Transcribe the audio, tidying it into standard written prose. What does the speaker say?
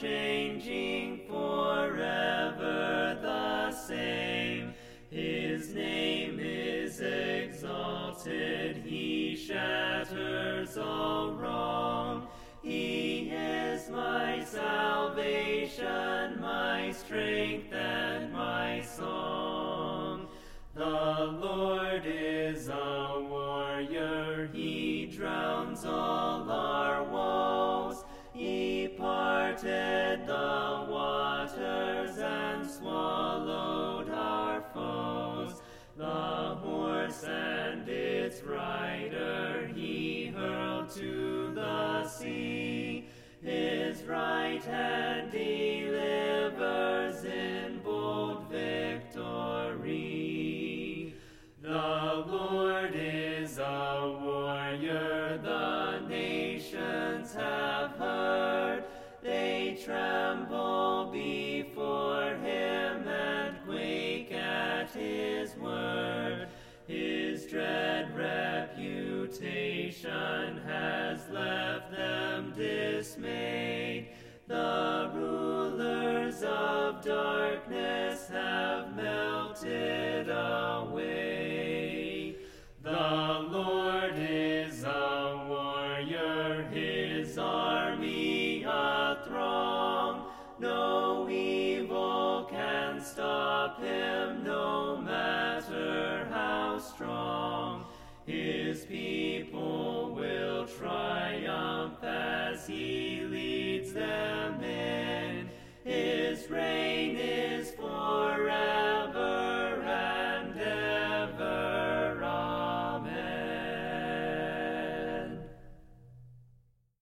unchanging, forever the same. His name is exalted, he shatters all wrong. He is my salvation, my strength and my song. The Lord is a warrior, he drowns all our woes. He parted the waters and swallowed our foes. The horse and its rider he hurled to the sea. His right hand delivers in bold victory. The Lord is a warrior, the nations have heard. They tremble before him and quake at his word. His dread reputation has left them dismayed. The rulers of darkness have melted away. The Lord is a warrior, his army a throng. No evil can stop him, no matter how strong. His people will triumph as he